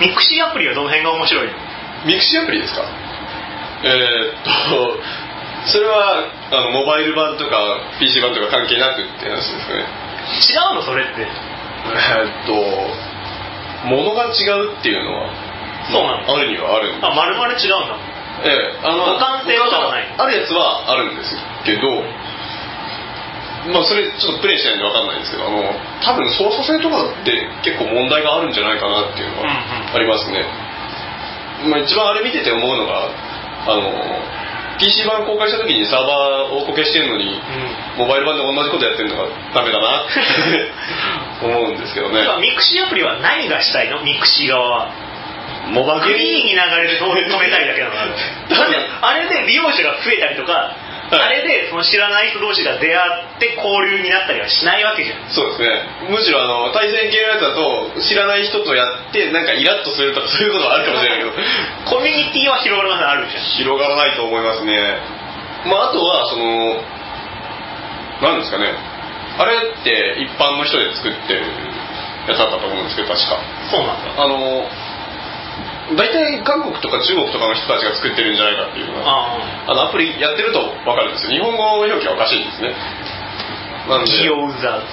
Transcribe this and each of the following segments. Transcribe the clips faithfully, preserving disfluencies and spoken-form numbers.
ミクシーアプリはどの辺が面白いの？ ミクシーアプリですか？えー、っとそれはあのモバイル版とか ピーシー 版とか関係なくって話ですかね。 違うのそれって？えー、っと物が違うっていうのはそうなの、 まあ、あるにはあるんです。 あ、丸々違うんだ。 ええ、あの互換性とかはないの？ あるやつはあるんですけど、まあそれちょっとプレイしないんで分かんないんですけど、あの多分操作性とかって結構問題があるんじゃないかなっていうのはありますね、うんうん。まあ、一番あれ見てて思うのが、あの ピーシー 版公開した時にサーバーをこけしてるのに、うん、モバイル版で同じことやってるのがダメだなって思うんですけどね。 ミクシーアプリは何がしたいの？ミクシー側はモバゲグリーンに流れると止めたいだけなの。だってあれで利用者が増えたりとか、はい、あれでその知らない人同士が出会って交流になったりはしないわけじゃん。 そうですね。むしろあの対戦系のやつだと知らない人とやってなんかイラッとするとかそういうことはあるかもしれないけどコミュニティは広がらないあるじゃん。 広がらないと思いますね。まああとはその何ですかね、あれって一般の人で作ってるやつだったと思うんですけど、確か。 そうなんだ。 あの大体韓国とか中国とかの人たちが作ってるんじゃないかっていうのは あ, あのアプリやってると分かるんですよ。日本語の表記はおかしいんですね。なんでギヨウザ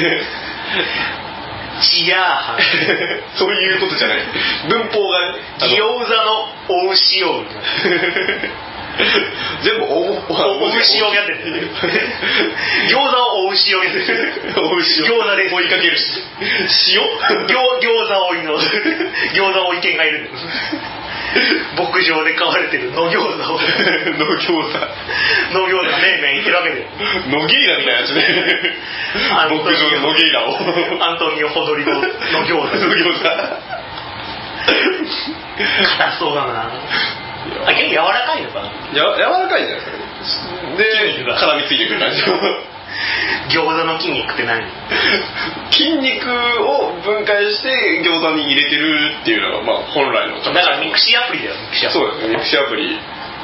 チヤーハンそういうことじゃない。文法がね、 ギヨウザのオウシオウ全部おお牛をやってる餃子をお牛をやってる餃子で追いかけるし塩餃子追いの餃子追い犬がいるんです牧場で飼われてる野餃子を野餃子野餃子がめいめい言ってるわけで野ゲイラみたいなやつね牧場の野ゲイラをアントニオ・ホドリゴの餃子野餃子硬そうだなあ、結構柔らかいのかな。 や柔らかいんじゃないですかね。で絡みついてくる感じ餃子の筋肉って何？ 筋肉を分解して餃子に入れてるっていうのが、まあ、本来のだからミクシーアプリだよ。ミクシーアプリ。 そうですね、ミクシーアプリ。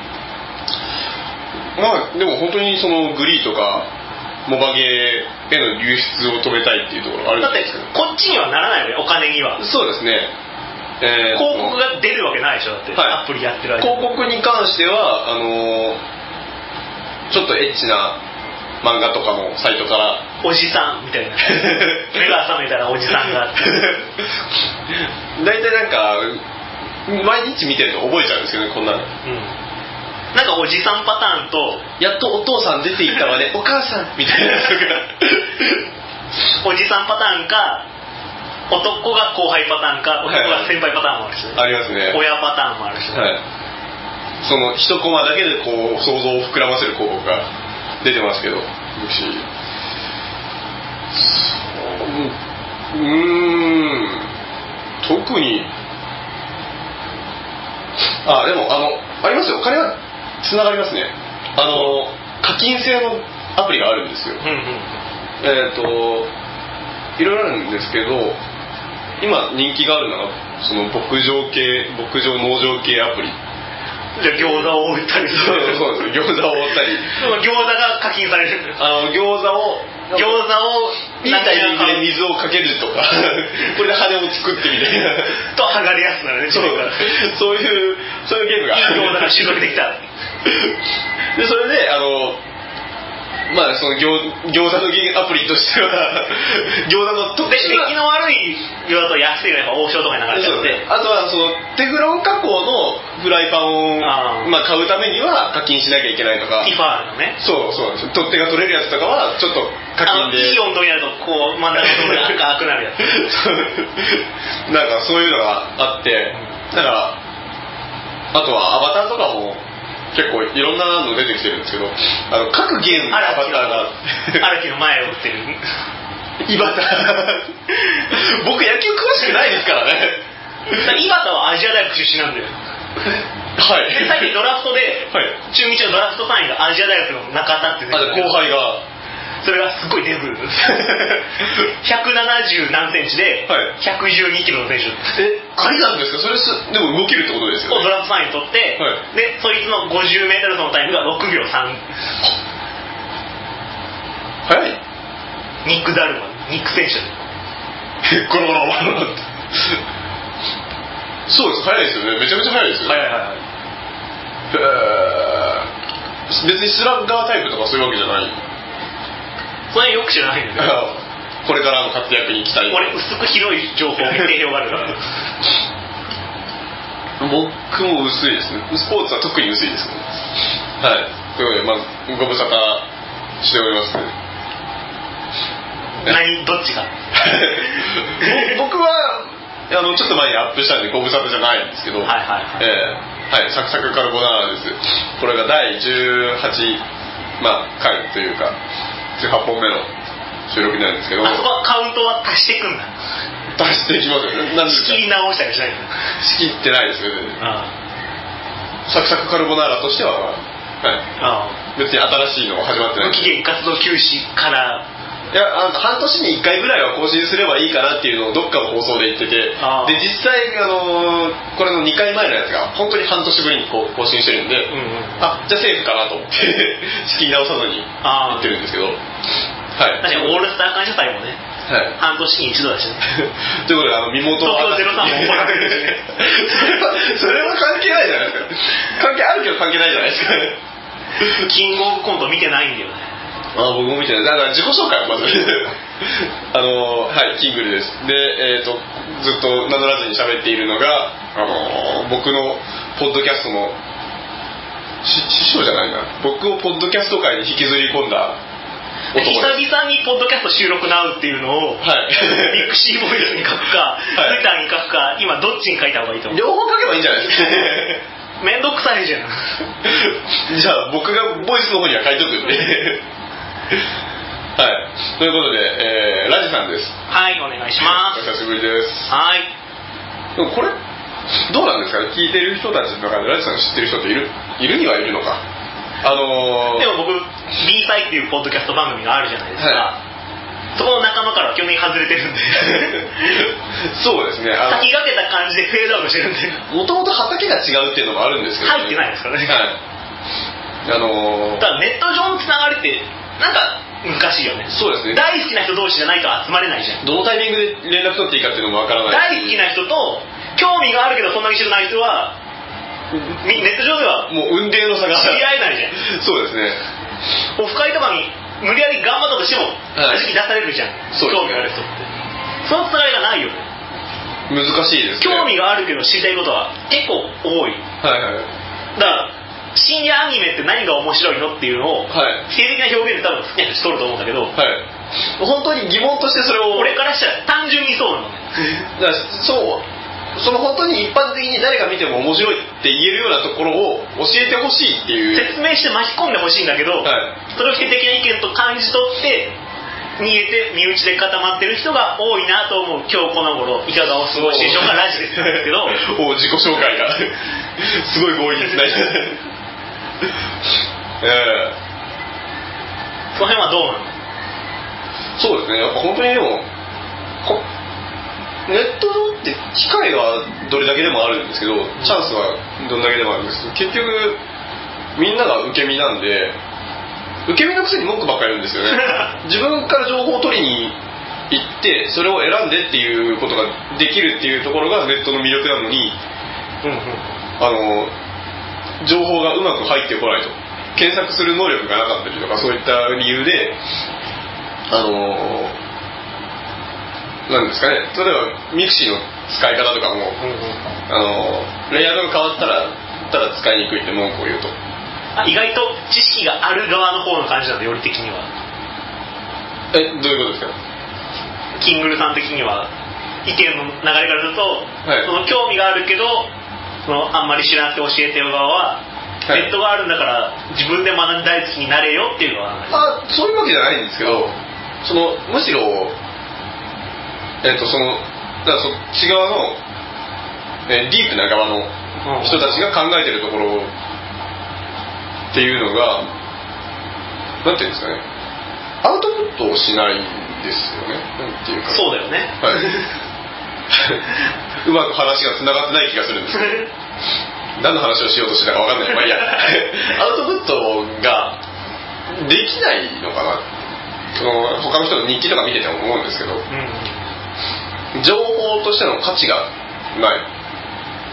まあでも本当にそのグリーとかモバゲーへの流出を止めたいっていうところがあるんですけど、 だってこっちにはならないよね、お金には。 そうですね、えー、 広告が出るわけないでしょ、だって、はい、アプリやってる間広告に関してはあのー、ちょっとエッチな漫画とかのサイトからおじさんみたいな目が覚めたらおじさんが大体なんか毎日見てると覚えちゃうんですよね、こんなの、うん、 なんかおじさんパターンとやっとお父さん出ていったわねお母さんみたいなやつがおじさんパターンか男が後輩パターンか男が先輩パターンもあるし、ね、 ありますね。 親パターンもあるし、ね、 はい、その一コマだけでこう想像を膨らませる広告が出てますけど、うーん特にあでもあのありますよ、お金はつながりますね。あの課金制のアプリがあるんですよ、うんうん、えっといろいろあるんですけど今人気があるのはその牧場系牧場農場系アプリ。 じゃあ餃子を売ったりする。 そうです、餃子を売ったり餃子が課金される。 あの餃子を餃子をいいタイミングで水をかけるとかこれで羽を作ってみたいなと剥がれやすくなるね。 そうそういうそういうゲームが餃子が収穫できたでそれであのまあその 餃, 餃子のアプリとしては餃子の特殊な出来の悪い餃子と安いがやっぱ王将とかに流れちゃって、 あとはそのテフロン加工のフライパンをまあ買うためには課金しなきゃいけないとか、 ティファールのね、 そうそうです、取っ手が取れるやつとかはちょっと課金でいい温度になるとこう真ん中のところが赤くなるやつなんかそういうのがあって、だからあとはアバターとかも結構いろんなの出てきてるんですけど、あの各ゲームのアバターが荒木の前を打ってるイバタ僕野球詳しくないですからねイバタはアジア大学出身なんだよはいで最近ドラフトで、はい、中日のドラフトさんいがアジア大学の中田って出てる後輩がそれがすごいデブひゃくななじゅう何センチでひゃくじゅうにキロの選手、 え、ありなんですか？それすでも動けるってことですよね。 ドラフトさんい取って、はい、でそいつのごじゅうメートル走のタイムがろくびょうさん。 早い。 ニック・ダルマン、ニック選手ゴロゴロゴロそうです、早いですよね、めちゃめちゃ早いですよね。 はいはいはい。 別にスラッガータイプとかそういうわけじゃない。 それよく知らないんですよ。 これからの活躍に期待。 俺薄く広い情報に定評があるから僕も薄いですね。スポーツは特に薄いですね。はい。ということで、まあ、ご無沙汰しております。 何どっちが僕はあのちょっと前にアップしたんでご無沙汰じゃないんですけど、 はいはいはい、 えー、はい、サクサクカルボナーラです。これがだいじゅうはち、まあ、回というかじゅうはっぽんめの収録になるんですけど、 あそこはカウントは足していくんだ。 足していきますよね。何ですか、 仕切り直したりしないの？ 仕切ってないですよね。 ああサクサクカルボナーラとしては、はい、あ別に新しいのは始まってない。 無期限活動休止からいやあの半年にいっかいぐらいは更新すればいいかなっていうのをどっかの放送で言ってて、で実際あのこれのにかいまえのやつが本当に半年ぶりにこう更新してるんで、うんうん、あじゃあセーフかなと思って仕切り直さずに言ってるんですけど、はい、 確かにオールスター感謝祭もね、はい、半年に一度だしねということであの身元を東京ゼロさんも怒られるしねそれは関係ないじゃないですか。関係あるけど関係ないじゃないですかキングオブコント見てないんだよね。 あ僕も見てない。だから自己紹介をまずあのはいキングルです。で、えー、とずっと名乗らずに喋っているのがあの僕のポッドキャストの師匠じゃないな、僕をポッドキャスト界に引きずり込んだ男です。 久々にポッドキャスト収録なうっていうのを、はい、ビッグシーボイスに書くか、ツイッターに書くか、今どっちに書いた方がいいと思う？ 両方書けばいいんじゃないですかめんどくさいじゃんじゃあ僕がボイスの方には書いとくんではいということで、えー、ラジさんです。 はい、お願いします。 お久しぶりです。 はい。 でもこれどうなんですかね、聞いてる人たちの中でラジさん知ってる人っているいるにはいるのか。あのー、 でも僕 B サイっていうポッドキャスト番組があるじゃないですか、はい、そこの仲間からは基本的に外れてるんでそうですね、 あの先駆けた感じでフェードアウトしてるんで、 もともと畑が違うっていうのもあるんですけど、ね、 入ってないですからね、 はい、あのー、 だからネット上のつながりってなんか難しいよね。 そうですね、大好きな人同士じゃないと集まれないじゃん。 どのタイミングで連絡取っていいかっていうのもわからない。 大好きな人と興味があるけどそんなに知らない人はネット上ではもう雲泥の差が知り合えないじゃん。 そうですね、 オフ会とかに無理やり頑張ったとしても正直出されるじゃん、はい、興味がある人ってそのつながりがないよね。 難しいですね。 興味があるけど知りたいことは結構多い、はいはい、だから深夜アニメって何が面白いのっていうのを、はい、否定的な表現で多分好きな人しとると思うんだけど、はい、 本当に疑問としてそれを俺からしたら単純にそうなのねだからそうその本当に一般的に誰が見ても面白いって言えるようなところを教えてほしいっていう説明して巻き込んでほしいんだけど、はい、それを否定的な意見と感じ取って逃げて身内で固まってる人が多いなと思う今日この頃いかがお過ごしでしょうかラジですけどお自己紹介がすごい強引につないでえー、その辺はどうなの？ そうですね、やっぱ本当にでもネット上って機会はどれだけでもあるんですけど、チャンスはどんだけでもあるんですけど、結局みんなが受け身なんで受け身のくせに文句ばっかり言うんですよね自分から情報を取りに行ってそれを選んでっていうことができるっていうところがネットの魅力なのに、うんうん、あの情報がうまく入ってこないと、検索する能力がなかったりとかそういった理由であのなんですかね、例えばミクシーの使い方とかも、うんうん、あのレイアウトが変わったらただ使いにくいって文句を言うと、 あ意外と知識がある側の方の感じなんで、より的にはえどういうことですか？ キングルさん的には意見の流れからすると、はい、その興味があるけどそのあんまり知らなくて教えてる側は、はい、ネットがあるんだから自分で学んで大好きになれよっていうのはあそういうわけじゃないんですけど、そのむしろえー、とそのだからそっち側の、えー、ディープな側の人たちが考えてるところっていうのがなんていうんですかね、アウトプットをしないんですよね。なんていうかそうだよね、 はい、うまく話がつながってない気がするんですけど何の話をしようとしてたか分かんないまあいいやアウトプットができないのかな、その他の人の日記とか見てても思うんですけど、うん情報としての価値がない、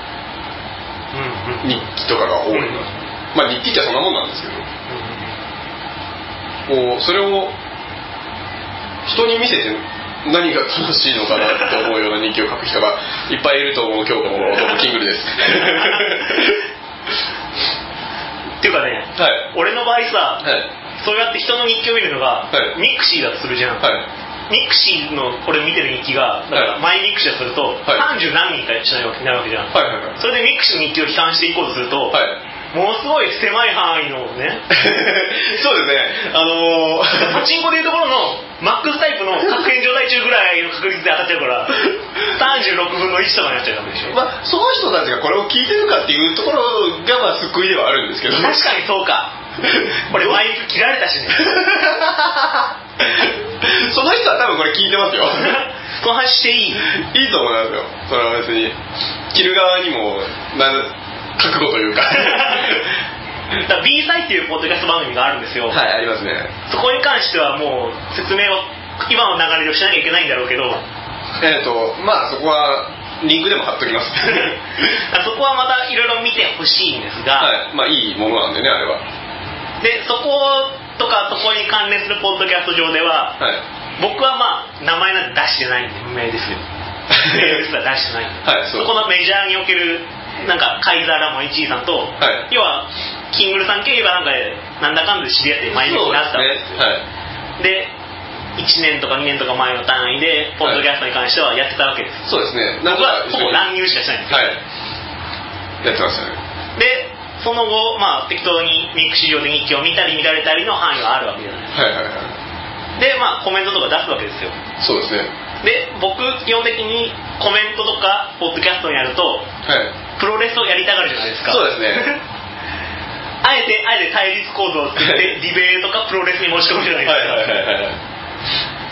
日記とかが多いな、うん、まあ日記ってそんなもんなんですけど、もうそれを人に見せて何が楽しいのかなって思うような日記を書く人がいっぱいいると思う今日の男キングルですっていうかね、はい、俺の場合さ、はい、そうやって人の日記を見るのが、はい、ミクシーだとするじゃん、はい、ミクシーの俺見てる日記がだからマイミクシーだとすると、はい、さんじゅう何人かしないわけになるわけじゃん、はいはいはい、それでミクシーの日記を批判していこうとすると、はい、ものすごい狭い範囲のねそうですね、あのー、 パチンコでいうところのマックスタイプの確変状態中ぐらいの確率で当たっちゃうからさんじゅうろくぶんのいちとかになっちゃうわけでしょ、 まあ、その人たちがこれを聞いてるかっていうところがまあ救いではあるんですけど、 確かにそうかこれマイク切られたしねその人は多分これ聞いてますよその話していいいいと思いますよ、それは別に切る側にもな覚悟というかだ B 祭っていうポッドキャスト番組があるんですよ、 はい、ありますね。 そこに関してはもう説明を今の流れでしなきゃいけないんだろうけど、 えーとまあそこはリンクでも貼っときますそこはまたいろいろ見てほしいんですが、 はい、まあいいものなんでねあれは。 でそことかそこに関連するポッドキャスト上では、はい、僕はまあ名前なんて出してないんで無名ですよメールですら出してないんで、はい、そ, そこのメジャーにおけるなんかカイザーラモン エイチジー さんと、はい、要はキングルさん経由がなんかなんだかんだで知り合って前向きになったわけですよ。で、はい、いちねんとかにねんとか前の単位でポッドキャストに関してはやってたわけです、 はい、そうですね。 僕はほぼ乱入しかしないんですよ、はい、 やってましたね。 でその後、まあ、適当にミクシー上で日記を見たり見られたりの範囲はあるわけじゃないですか、はいはいはい、でまあコメントとか出すわけですよ。 そうですね。 で僕基本的にコメントとかポッドキャストにやると、はい、プロレスをやりたがるじゃないですか。 そうですねあえてあえて対立構造を作ってディベートかプロレスに持ち込むじゃないですか、はいはいはいはい、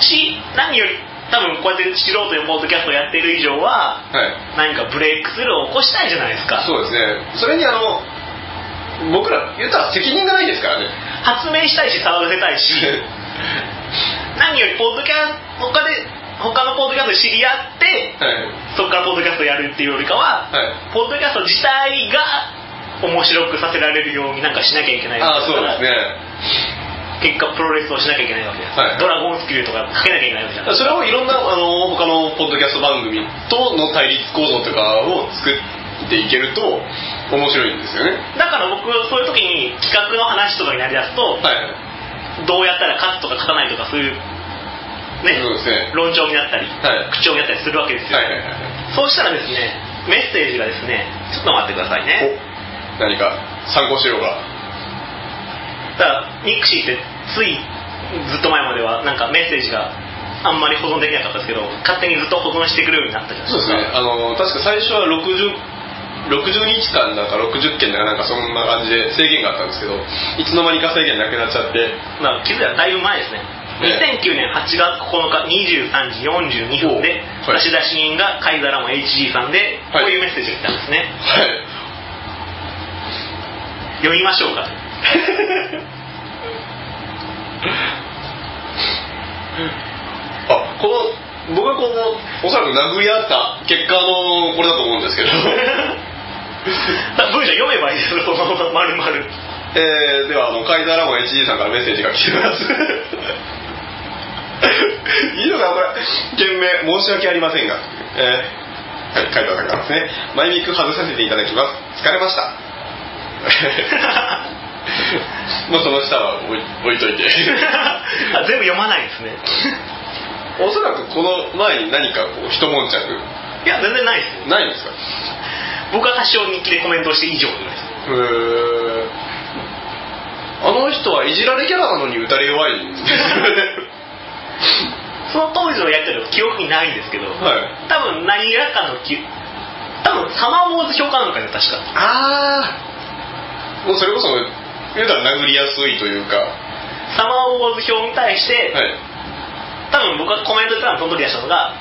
し何より多分こうやって素人のポッドキャストをやっている以上は、はい、何かブレイクスルーを起こしたいじゃないですか。 そうですね。それにあの僕ら言ったら責任がないですからね。 発明したいし騒がせたいし何よりポッドキャスト他で他のポッドキャストで知り合って、はい、そこからポッドキャストをやるっていうよりかは、はい、ポッドキャスト自体が面白くさせられるようになんかしなきゃいけないわけですから。あ、そうですね。結果プロレスをしなきゃいけないわけです、はい、ドラゴンスキルとかかけなきゃいけないわけじゃない。 それをいろんなあの他のポッドキャスト番組との対立構造とかを作っていけると面白いんですよね。 だから僕そういう時に企画の話とかになりだすと、はい、どうやったら勝つとか勝たないとかそういうね、そうですね、論調になったり、はい、口調になったりするわけですよ、はいはいはい、そうしたらですねメッセージがですねちょっと待ってくださいね。 何か参考資料が。 だからミクシーってついずっと前まではなんかメッセージがあんまり保存できなかったですけど勝手にずっと保存してくれるようになったじゃないですか。 そうですね。あの確か最初はろくじゅう ろくじゅうにちかんだかろくじゅっけんだかなんかそんな感じで制限があったんですけどいつの間にか制限なくなっちゃって、 まあ、気づいたらだいぶ前ですね。にせんきゅうねんはちがつここのかにじゅうさんじよんじゅうにふんで差出人がカイザーラモン エイチジー さんでこういうメッセージが来たんですね、はい、読みましょうかあ、この僕はこのおそらく殴り合った結果のこれだと思うんですけど文章読めばいいですよ、その丸々。 えー、ではあのカイザーラモン エイチジー さんからメッセージが来ていますいいのかなこれ。件名申し訳ありませんが、えー、はい、カイザーさんからですね。マイミック外させていただきます。疲れましたまあその下は置い、置いといてあ、全部読まないですねおそらくこの前に何かこう一悶着。 いや全然ないですよ。 ないんですか。 僕は多少日記でコメントして以上ぐらいです。 へー、あの人はいじられキャラなのに打たれ弱いんですその当時のやり取りは記憶にないんですけど、はい、多分何らかのき多分サマーウォーズ評価なんかで確か。 ああ、もうそれこそ言うたら殴りやすいというかサマーウォーズ表に対して、はい、多分僕がコメントでその時出したのが、はい、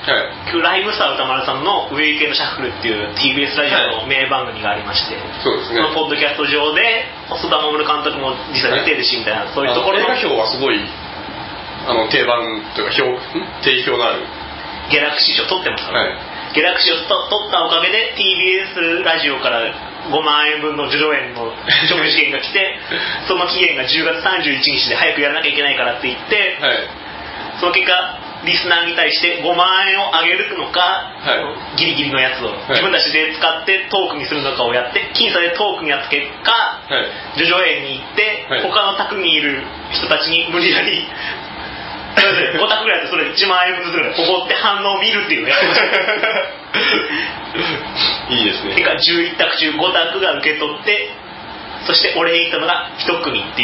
ライブスター歌丸さんのウェイ系のシャッフルっていう ティービーエス ラジオの名番組がありまして、はい、 そうですね、 そのポッドキャスト上で細田守監督も実際出てるしみたいな、はい、そういうところの映画表はすごいあの定番というか表定評のあるギャラクシー賞取ってますから、はい、ギャラクシーを取ったおかげで ティービーエス ラジオからごまんえんぶんの叙々苑の食事券が来てその期限がじゅうがつさんじゅういちにちで早くやらなきゃいけないからって言って、はい、その結果リスナーに対してごまんえんをあげるのか、はい、ギリギリのやつを自分たちで使ってトークにするのかをやって僅差でトークにやった結果、はい、叙々苑に行って、はい、他の宅にいる人たちに無理やりご択ぐらいでそれいちまんえんぶんずつぐらいおごって反応を見るっていうのをやってましたいいですね。 てかじゅういち択中ご択が受け取ってそしてお礼言ったのがいち組っていう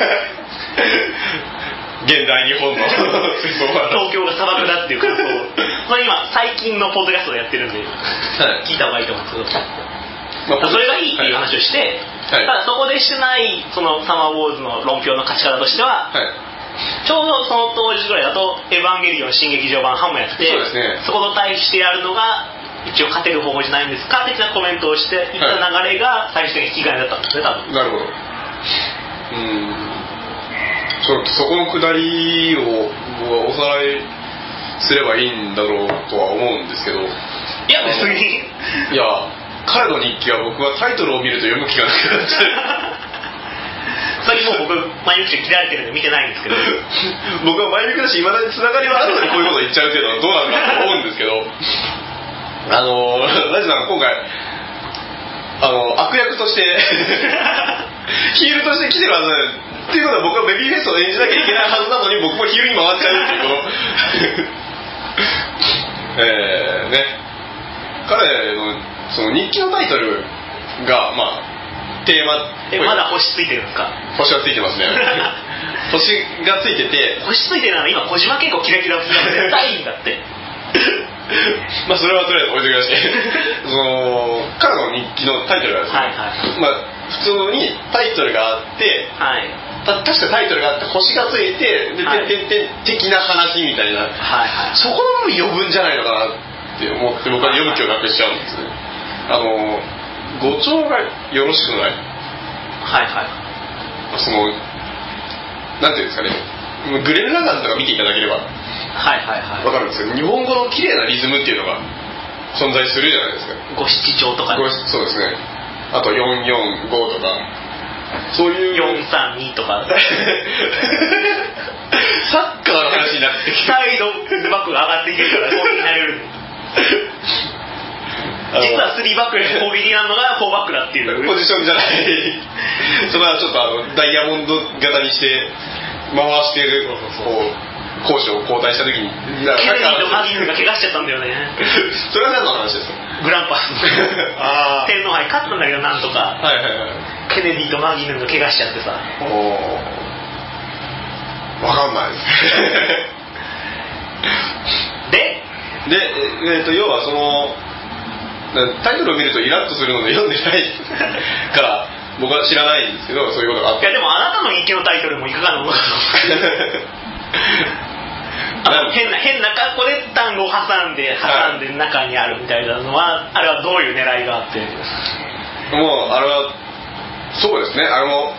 現代日本の東京が砂漠だっていう感想をこれ今最近のポッドキャストをやってるんで、はい、聞いた方がいいと思うんですけど、まあ、それがいいっていう話をして、はい、ただそこでしてないそのサマーウォーズの論評の勝ち方としては、はい、ちょうどその当時ぐらいだとエヴァンゲリオン新劇場版ハムやって そ,、ね、そこと対してやるのが一応勝てる方法じゃないんですか的なコメントをしていった流れが最終的に引き金だったんですね多分。 なるほど。うんそ, そこのくだりをおさらいすればいいんだろうとは思うんですけど、いや別にいや彼の日記は僕はタイトルを見ると読む気がなくなっちゃう最近もう僕前向きで切られてるんで見てないんですけど僕は前向きだし未だにつながりはあるのにこういうこと言っちゃうっていうのはどうなのかと思うんですけどあのラジさんが今回あの悪役としてヒールとして来てるはずなんですっていうことは僕はベビーフェイスを演じなきゃいけないはずなのに僕もヒールに回っちゃうっていうこのえーね彼のその日記のタイトルがまあテーマえまだ星ついてるんですか？ 星はついてますね星がついてて星ついてるなら今小島健吾キラキラするの絶対いいんだってまあそれはとりあえず置いときましてその彼の日記のタイトルがですね、はいはい、まあ普通にタイトルがあって、はい、た確かタイトルがあって星がついてで、はい、てんてんてん的な話みたいな、はいはい、そこの部分呼ぶんじゃないのかなって思って僕は読む気をなくしちゃうんですね。あの語調がよろしくないはいはいそのなんていうんですかねグレン・ラガンとか見ていただければはいはいはい分かるんですけど日本語の綺麗なリズムっていうのが存在するじゃないですか。 五七調とか、ね、 そうですね。あとよんよんごとかそういうよんさんにとかサッカーの話になってサイドバックが上がっていけるから攻撃になれる実はスリーバックで攻撃なのがフォーバックだっていうポジションじゃないそれはちょっとあのダイヤモンド型にして回しているこう攻守を交代した時にケネディとマギンが怪我しちゃったんだよねそれは何の話ですか？ グランパスあ天皇杯勝ったんだけどなんとか、はいはいはい、ケネディとマギンが怪我しちゃってさお分かんないですでで、えー、と要はそのタイトルを見るとイラッとするので読んでないから僕は知らないんですけどそういうことがあって。 いやでもあなたの日記のタイトルもいかがなものかあの変な変な格好で単語を挟んで挟んで中にあるみたいなのは、はい、あれはどういう狙いがあってもうあれはそうですねあれも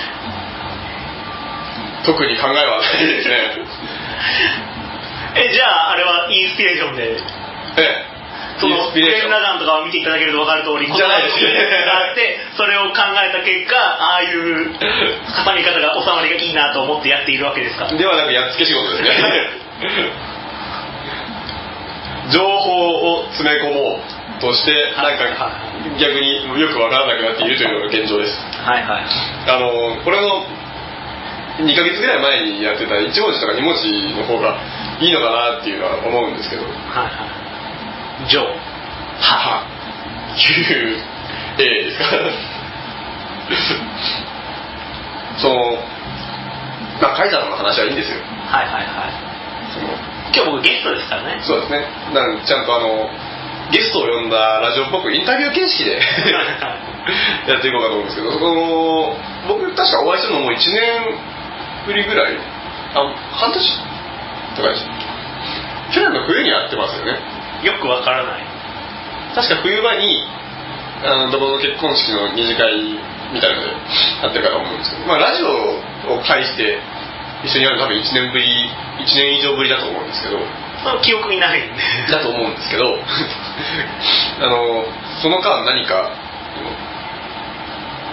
特に考えはないですねえじゃああれはインスピレーションでええそのグレン・ラガンとかを見ていただけると分かる通りじゃないですねがあってそれを考えた結果ああいう挟み方が収まりがいいなと思ってやっているわけですか？ ではなくやっつけ仕事ですね情報を詰め込もうとしてなんか逆によく分からなくなっているというのが現状です。 はいはい。 あのこれのにかげつぐらい前にやってたいち文字とかに文字の方がいいのかなっていうのは思うんですけど。はいはい。 ジョー母 ユーエー ですかそのまあカイザーの話はいいんですよ。 はいはいはいその今日僕ゲストですからね。 そうですねなんちゃんとあのゲストを呼んだラジオっぽくインタビュー形式でやっていこうかと思うんですけどその僕確かお会いするのもいちねんぶりぐらいあ半年とかでした去年の冬に会ってますよね。 よくわからない。 確か冬場にあのドボの結婚式の二次会みたいなのでやってるかと思うんですけど、まあ、ラジオを介して一緒にやるの多分いちねんぶりいちねん以上ぶりだと思うんですけど、 まあ、記憶にないんでだと思うんですけどあのその間何か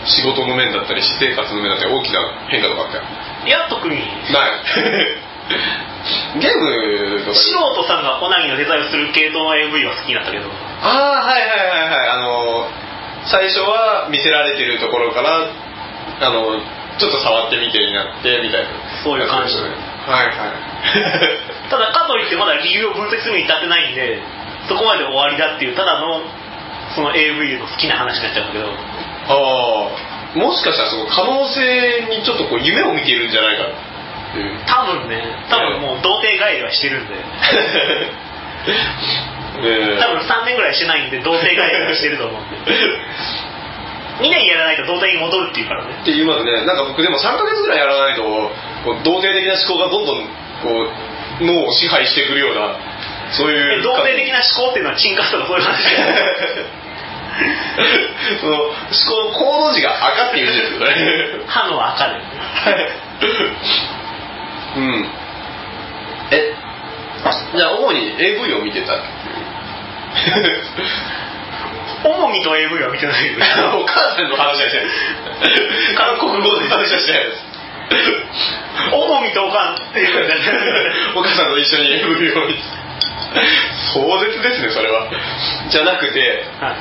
仕事の面だったり私生活の面だったり大きな変化とかっていや特にないゲームとか素人さんがオナニーのデザインをする系統の エーブイ は好きになったけど、 ああはいはいはいはい、あの最初は見せられてるところからあのちょっと触ってみてになってみたいな、 そういう感じで、 ね、はいはいただかといってまだ理由を分析するに至ってないんでそこまで終わりだっていうただのその エーブイ の好きな話になっちゃうんだけど、 ああもしかしたらその可能性にちょっとこう夢を見ているんじゃないかっていう、 多分ね多分もう童貞帰りはしてるんでえー、多分さんねんぐらいしてないんで童貞帰りはしてると思うんでにねんやらないと童貞に戻るっていうからねって言いますね。なんか僕でもさんかげつぐらいやらないとこう童貞的な思考がどんどんこう脳を支配してくるようなそういう童貞的な思考っていうのはチンカスとかそういう話その思考の行動時が赤っていうんですよね歯の赤でうんえじゃあ主に エーブイ を見てたっていう主にと エーブイ は見てないよお母さんの話はしてないです韓国語の話はしてないです主にとおかんっていうお母さんと一緒に エーブイ を見て壮絶ですねそれはじゃなくて、はい、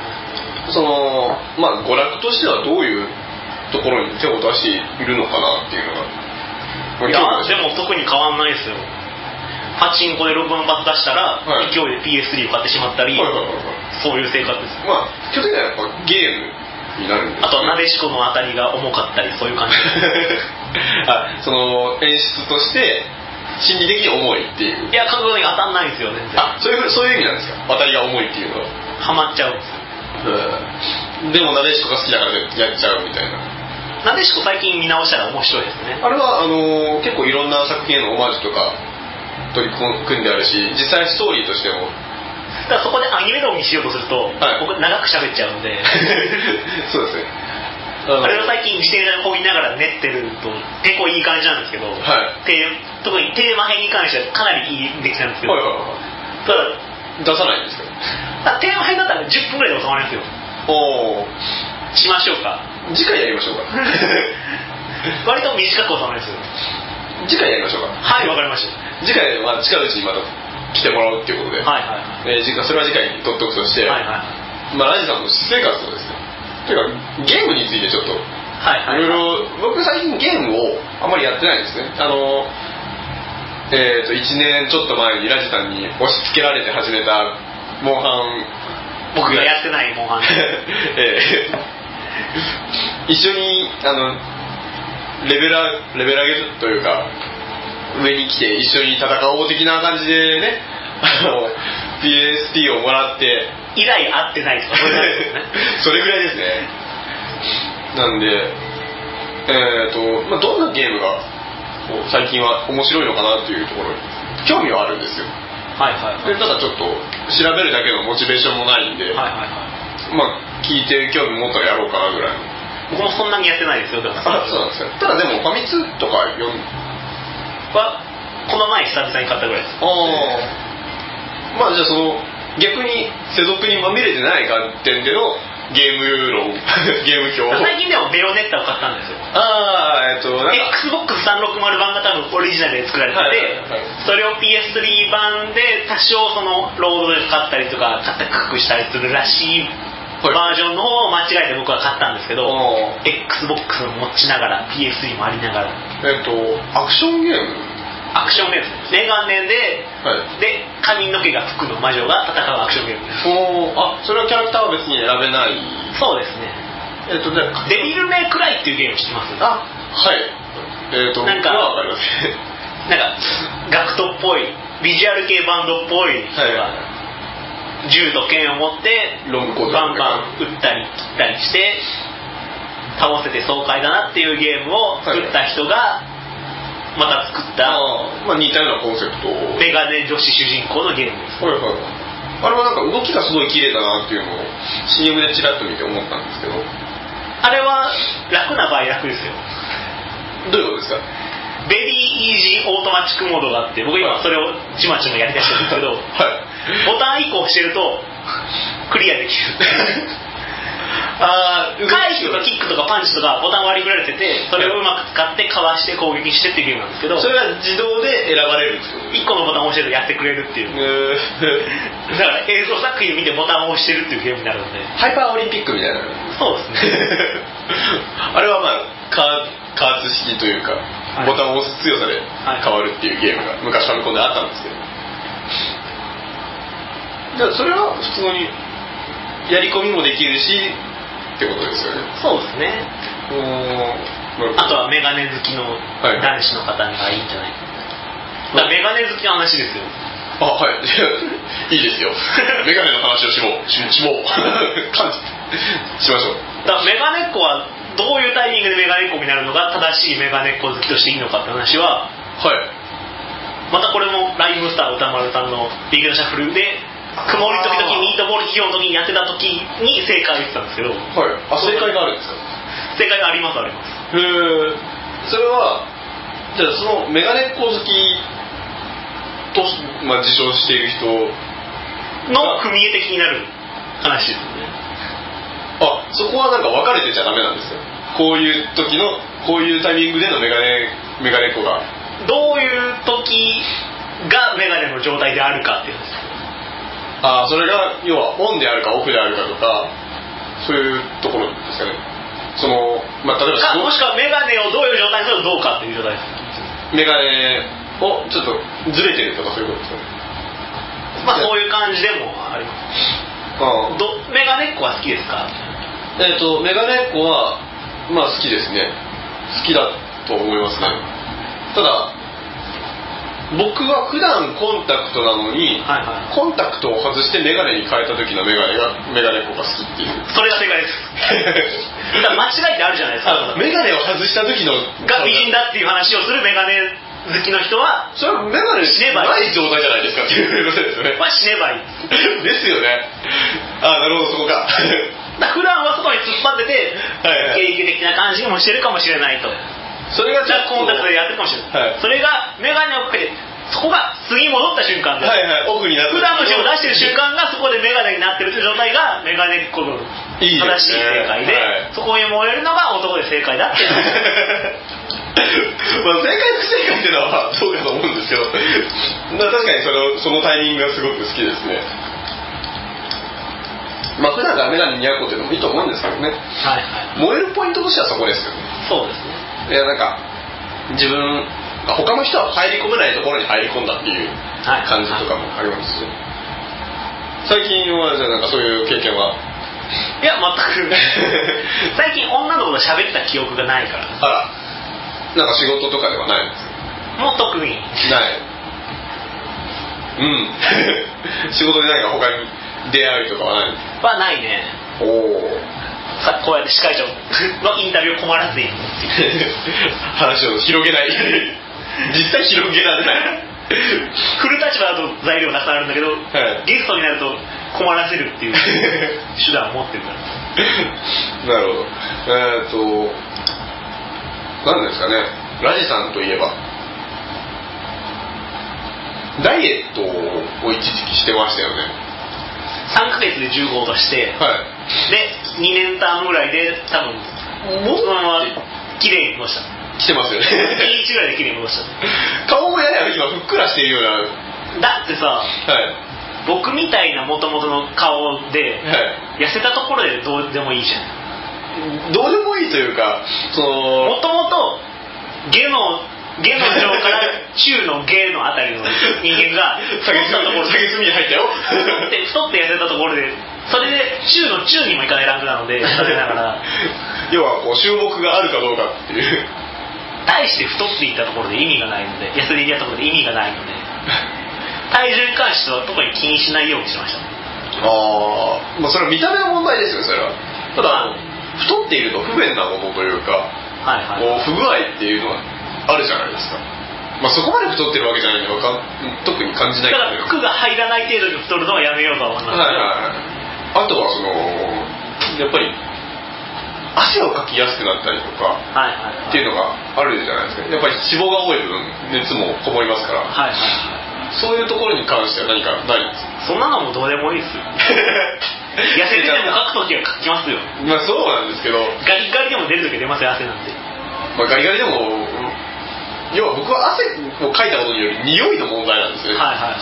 そのまあ娯楽としてはどういうところに手を出しているのかなっていうのが、 いやでも特に変わんないですよ。パチンコでろくまん発出したら、はい、勢いで ピーエススリー を買ってしまったり、はいはいはいはい、そういう生活です。 まあ基本的にはやっぱゲームになるんです、ね、 あとなでしこの当たりが重かったりそういう感じあその演出として心理的に重いっていう。 いや感覚に当たんないんですよ全然。 あそういうそういう意味なんですか。当たりが重いっていうのはハマっちゃうんですよ。 でもなでしこが好きだからやっちゃうみたいな。 なでしこ最近見直したら面白いですね。 あれはあのー、結構いろんな作品へのオマージュとか取り組んであるし実際ストーリーとしてもだからそこでアニメ動にしようとすると、はい、僕長く喋っちゃうんでそうですね。 あれを最近自転車でこぎながら練ってると結構いい感じなんですけど、はい、特にテーマ編に関してはかなりいい出来なんですけど、はいはいはい、ただ出さないんですか。 テーマ編だったらじゅっぷんぐらいで収まりますよ。おしましょうか。 次回やりましょうか割と短く収まりますよ。 次回やりましょうか。 はいわかりました。 次回は近いうちにまた来てもらうっていうことで、はいはいはい、えー、それは次回に取っておくとして、はいはい、まあ、ラジさんの私生活をですねというかゲームについてちょっと、はいはいはい、いろいろ僕最近ゲームをあんまりやってないんですね。あのえー、といちねんちょっと前にラジさんに押し付けられて始めたモンハン、 僕がやってないモンハン、えー、一緒にあのレベラレベル上げというか上に来て一緒に戦おう的な感じでねあの ピーエスピー をもらって以来会ってないとかそういうですねそれぐらいですね。なんでえーと、まあ、どんなゲームが最近は面白いのかなっていうところに興味はあるんですよ。はいはいはい、でただちょっと調べるだけのモチベーションもないんで、はいはいはい、まあ聞いて興味持ったらやろうかなぐらいの。 僕もそんなにやってないですよ。でもあそうなんですよ。ただでもファミ通とか読んはこの前久々に買ったぐらいです。ああまあじゃあその逆に世俗にまみれてない観点でのゲーム論ゲーム表最近でもベヨネッタを買ったんですよ。 ああえっとなんかエックスボックスさんびゃくろくじゅう 版が多分オリジナルで作られてて、はいはいはい、それを ピーエススリー 版で多少そのロードで買ったりとか買ったくしたりするらしいバージョンの方を間違えて僕は買ったんですけど、Xbox を持ちながら ピーエススリー もありながらえっとアクションゲームアクションゲームですね。メガネで、はい、で髪の毛が服の魔女が戦うアクションゲームです。 おあそれはキャラクターは別に選べない。 そうですね。えっとデビルメイクライっていうゲーム知ってます？ あはいえっとなんかわかりますなんかガクトっぽいビジュアル系バンドっぽい人が、はい、銃と剣を持ってロングコートバンバン撃ったり切ったりして倒せて爽快だなっていうゲームを作った人がまた作った、 あ、まあ、似たようなコンセプトメガネ女子主人公のゲームです。 はいはい。あれはなんか動きがすごい綺麗だなっていうのを シーエム でチラッと見て思ったんですけど、 あれは楽な場合楽ですよ。 どういうことですか？ ベリーイージーオートマチックモードがあって僕今それをちまちまやりだしてるんですけど、はい、ボタン移行してるとクリアできるあ回避とかキックとかパンチとかボタン割り振られてて、それをうまく使ってかわして攻撃してっていうゲームなんですけど、 それが自動で選ばれるんですよ。 いっこのボタンを押してるとやってくれるっていう、だから映像作品を見てボタンを押してるっていうゲームになるので、 ハイパーオリンピックみたいな。 そうですねあれはまあ加加圧式というか、はい、ボタンを押す強さで変わるっていうゲームが昔ファミコンであったんですけど、じゃあそれは普通にやり込みもできるしってことですよね。 そうですね。あとはメガネ好きの男子の方がいいんじゃないか、はい、だからメガネ好きの話ですよ。 あ、はいいいですよメガネの話をしもうしもう感じしましょう。 だからメガネっ子はどういうタイミングでメガネっ子になるのが正しいメガネっ子好きとしていいのかって話は、 はい、 またこれもライムスター歌丸さんのビッグシャッフルで曇り時々ミートボール企業の時にやってた時に正解を言ってたんですけど、はい、 あ、正解があるんですか。 正解がありますあります。 へえ。それはじゃあそのメガネっ子好きと、まあ、自称している人の組み絵的になる話ですよね。 あ、そこはなんか分かれてちゃダメなんですよ。こういう時のこういうタイミングでのメガネメガネっ子がどういう時がメガネの状態であるかっていう話です。 あ、それが要はオンであるかオフであるかとかそういうところですかね。その、まあ、例えばもしくはメガネをどういう状態にするとどうかっていう状態です。 メガネをちょっとずれてるとかそういうことですかね。 まあそういう感じでもあります。ああ、どメガネっ子は好きですか。 えーとメガネっ子はまあ好きですね。好きだと思いますね。ただ僕は普段コンタクトなのに、はいはい、コンタクトを外してメガネに変えた時のメガネがメガネっ子が好きっていう。 それが正解ですだから間違いってあるじゃないですか。 メガネを外した時のが美人だっていう話をするメガネ好きの人はそれはメガネしない状態じゃないですかっていうことですよね。 まあ死ねばいいですよね。あ、なるほど、そこかだ普段は外に突っ張ってて芸術的な感じもしてるかもしれないと。それがじゃあコンタクトでやってるかもしれない、はい、それがメガネをかけてそこが次戻った瞬間で、 はいはい、オフになって普段の字を出してる瞬間がそこでメガネになってるという状態がメガネっ子の正しい正解で、いいですね、はい、そこに燃えるのが男で正解だっていうまあ正解不正解っていうのはどうかと思うんですけど確かにその、そのタイミングがすごく好きですね。まあ普段からメガネ似合う子っていうのもいいと思うんですけどね、はいはい、燃えるポイントとしてはそこですよね。 そうですね。 いやなんか自分他の人は入り込めないところに入り込んだっていう感じとかもありますし、はいはい、最近はじゃあなんかそういう経験は。 いや全く最近女の子と喋った記憶がないから。 あら、なんか仕事とかではないんですか。 もう特にない。 うん仕事で何か他に出会いとかはないはないね。 おお。 さこうやって司会者のインタビューを困らせている話を広げない実際広げられない振る立場だと材料がたくさんあるんだけど、はい、ゲストになると困らせるっていう手段を持ってるからなるほど。えーっと何ですかね、ラジさんといえばダイエットを一時期してましたよね。 さんかげつでじゅうご落として、はい、でにねんターンぐらいで多分もそのまま綺麗に戻した。 来てますよねいちにちぐらいで綺麗に戻した顔もやや今ふっくらしているような。だってさ、はい、僕みたいな元々の顔で、はい、痩せたところでどうでもいいじゃん。どうでもいいというか、そのもともと下の下の上から中の下のあたりの人間が太ったところ、下げすみに入ったよ太って太って痩せたところで、それで中の中にもいかないランクなので、食べながら要はこう注目があるかどうかっていう対して太っていったところで意味がないので、痩せていったところで意味がないので、体重に関しては特に気にしないようにしました。 ああ、まあそれは見た目の問題ですよ、それは。ただ、まあ、太っていると不便なものというか、はいはい、こう不具合っていうのはあるじゃないですか。まあそこまで太ってるわけじゃないので特に感じないけど、 だから服が入らない程度に太るのはやめようとは思います。はいはいはい。 あとはそのやっぱり汗をかきやすくなったりとかっていうのがあるじゃないですか。やっぱり脂肪が多い分熱もこもりますから、はいはいはい、そういうところに関しては何かないんですか。 そんなのもどうでもいいですよ痩せててもかくときはかきますよ。 まあそうなんですけど、 ガリガリでも出るとき出ますよ、汗なんて。 まあ、ガリガリでも要は僕は汗をかいたことによる匂いの問題なんですよね、はいはい、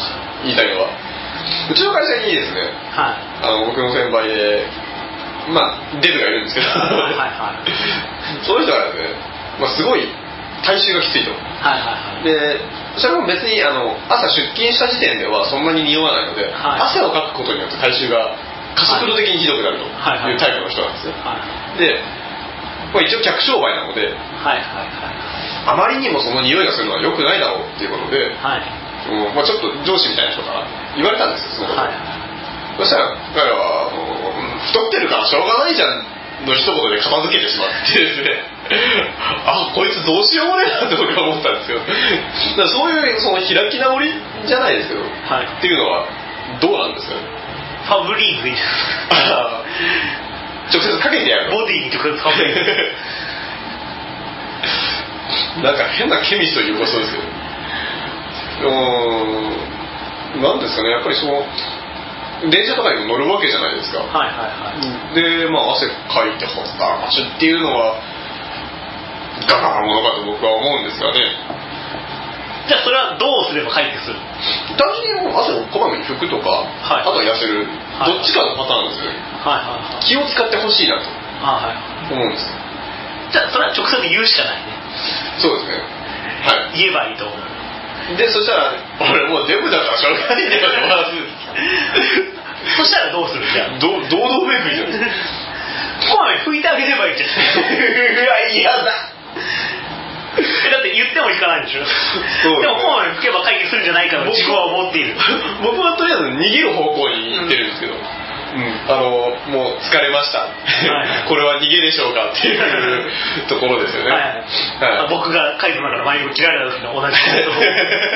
言いたいのは。うちの会社にですね、はい、あの僕の先輩でまあデブがいるんですけどはいはい、はい、その人がですね、まあ、すごい体臭がきついと、はいはいはい、でそれも別にあの朝出勤した時点ではそんなに匂わないので、はい、汗をかくことによって体臭が加速度的にひどくなるというタイプの人なんですよ、はいはい、で、まあ、一応客商売なので、はいはいはい、あまりにもその匂いがするのは良くないだろうっていうことで、はい、うん、まあ、ちょっと上司みたいな人から言われたんですよ、そのこと、はい、そしたら彼はあの太ってるからしょうがないじゃんの一言で片付けてしまってですねあ、こいつどうしようもねえなって僕は思ったんですけどだからそういうその開き直りじゃないですけど、はい、っていうのはどうなんですかね。 ファブリーズいいじゃん直接かけてやるボディに直接かけてなんか変なケミストリー起こそうですけど、うーん、なんですかね、やっぱりその電車とかにも乗るわけじゃないですか。はいはいはい。で、まあ汗かいてほったらかしっていうのはガガなものかと僕は思うんですがね。 じゃあそれはどうすれば回避する？ 単純に汗をこまめに拭くとか、はい、あとは痩せる、はい、どっちかのパターンですよね。はいはいはい。気を使ってほしいなと思うんです。 じゃあそれは直接言うしかないね。 そうですね。はい。 言えばいいと思う。 で、そしたら俺もうデブだからしょうがないんだよって話そしたらどうするじゃあ。 ど堂々メイクじゃん。 こまめ拭いてあげればいいじゃん。うわ嫌だ。だって言っても聞かないんでしょ。そうで、ね、でもこまめ拭けば解決するんじゃないかと自分は思っている。 僕はとりあえず逃げる方向に行ってるんですけど、うんうん、あのもう疲れました、はい、これは逃げでしょうかっていうところですよね。はいはいはい、僕がカイズマから前に切られた時の同じこと。